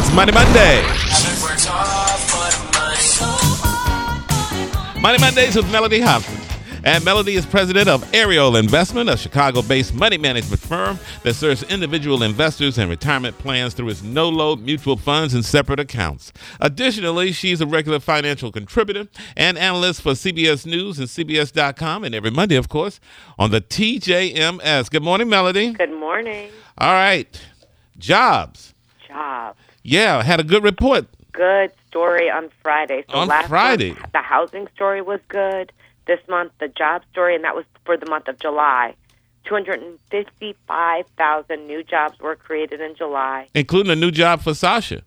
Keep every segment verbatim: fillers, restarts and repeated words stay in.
It's Money Monday. Money Mondays with Melody Hopkins. And Melody is president of Ariel Investment, a Chicago-based money management firm that serves individual investors and retirement plans through its no-load mutual funds and separate accounts. Additionally, she's a regular financial contributor and analyst for C B S News and C B S dot com, and every Monday, of course, on the T J M S. Good morning, Melody. Good morning. All right. Jobs. Jobs. Yeah, had a good report. Good story on Friday. So on last Friday. Month, the housing story was good. This month, the job story, and that was for the month of July. two hundred fifty-five thousand new jobs were created in July. Including a new job for Sasha.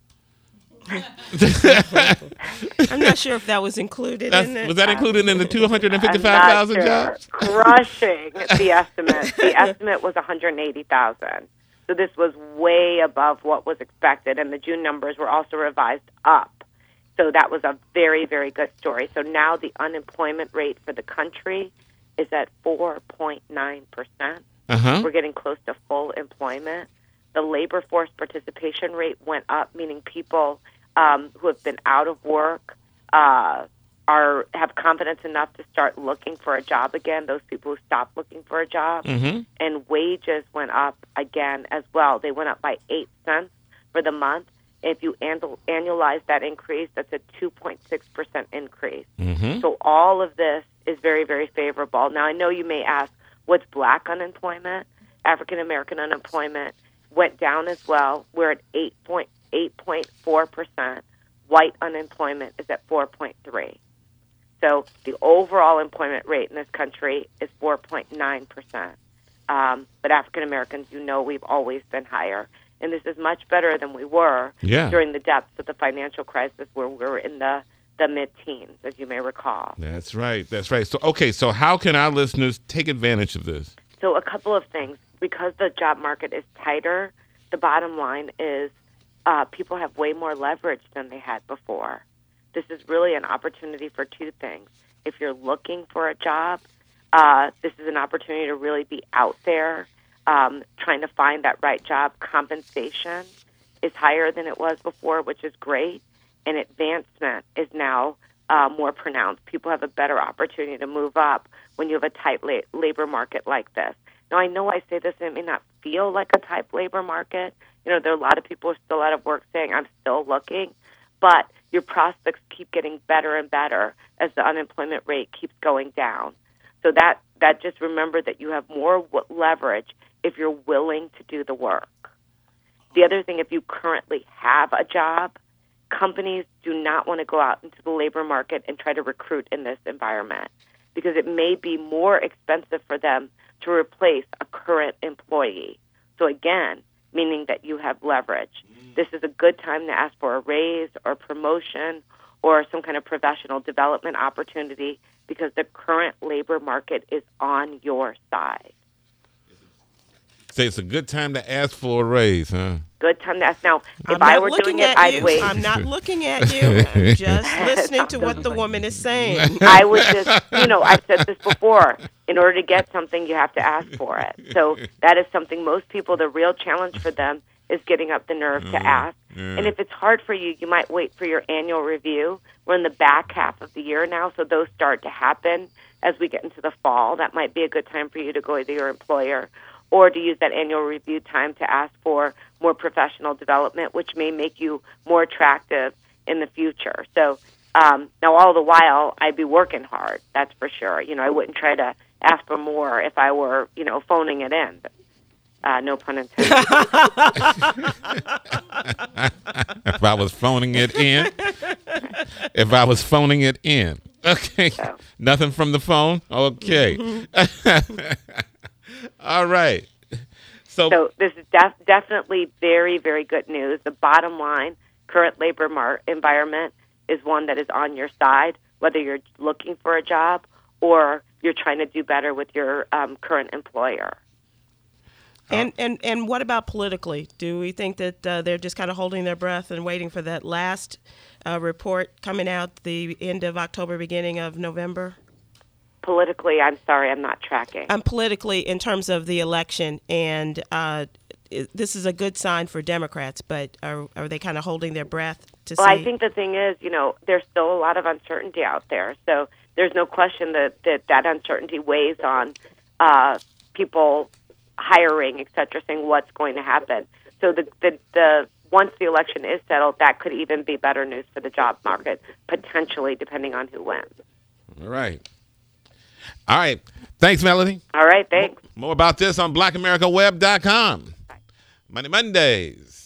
I'm not sure if that was included That's, in it. Was that included in the two hundred fifty-five thousand sure. jobs? Crushing the estimate. The estimate was one hundred eighty thousand. So this was way above what was expected, and the June numbers were also revised up. So that was a very, very good story. So now the unemployment rate for the country is at four point nine percent. Uh-huh. We're getting close to full employment. The labor force participation rate went up, meaning people um, who have been out of work uh, are have confidence enough to start looking for a job again, those people who stopped looking for a job. Mm-hmm. And wages went up again as well. They went up by eight cents for the month. If you annualize that increase, that's a two point six percent increase. Mm-hmm. So all of this is very, very favorable. Now, I know you may ask, what's black unemployment? African-American unemployment went down as well. We're at eight point four percent. White unemployment is at four point three. So the overall employment rate in this country is four point nine percent. Um, but African-Americans, you know, we've always been higher. And this is much better than we were yeah. during the depths of the financial crisis where we were in the, the mid-teens, as you may recall. That's right. That's right. So, okay, so how can our listeners take advantage of this? So a couple of things. Because the job market is tighter, the bottom line is uh, people have way more leverage than they had before. This is really an opportunity for two things. If you're looking for a job, uh, this is an opportunity to really be out there. Um, trying to find that right job. Compensation is higher than it was before, which is great, and advancement is now uh, more pronounced. People have a better opportunity to move up when you have a tight la- labor market like this. Now, I know I say this, and it may not feel like a tight labor market. You know, there are a lot of people who are still out of work saying, I'm still looking, but your prospects keep getting better and better as the unemployment rate keeps going down. So that, that just remember that you have more w- leverage if you're willing to do the work. The other thing, if you currently have a job, companies do not want to go out into the labor market and try to recruit in this environment because it may be more expensive for them to replace a current employee. So again, meaning that you have leverage. This is a good time to ask for a raise or promotion or some kind of professional development opportunity because the current labor market is on your side. Say it's a good time to ask for a raise, huh? Good time to ask. Now, if I'm I not were looking doing it, at I'd you. wait. I'm not looking at you. I'm just listening to what the woman is saying. I would just, you know, I've said this before. In order to get something, you have to ask for it. So that is something most people, the real challenge for them is getting up the nerve to ask. Yeah. And if it's hard for you, you might wait for your annual review. We're in the back half of the year now, so those start to happen as we get into the fall. That might be a good time for you to go to your employer or to use that annual review time to ask for more professional development, which may make you more attractive in the future. So um, now, all the while, I'd be working hard, that's for sure. You know, I wouldn't try to ask for more if I were, you know, phoning it in. But, uh, no pun intended. If I was phoning it in. If I was phoning it in. Okay. So. Nothing from the phone? Okay. Mm-hmm. All right. So, so this is def- definitely very, very good news. The bottom line, current labor mar- environment is one that is on your side, whether you're looking for a job or you're trying to do better with your um, current employer. And, and and what about politically? Do we think that uh, they're just kind of holding their breath and waiting for that last uh, report coming out the end of October, beginning of November? Politically, I'm sorry, I'm not tracking. Um, politically, in terms of the election, and uh, this is a good sign for Democrats, but are are they kind of holding their breath to well, see? I think the thing is, you know, there's still a lot of uncertainty out there. So there's no question that that, that uncertainty weighs on uh, people hiring, et cetera, saying what's going to happen. So the, the the once the election is settled, that could even be better news for the job market, potentially, depending on who wins. All right. All right. Thanks, Melody. All right, thanks. More about this on black america web dot com. Money Mondays.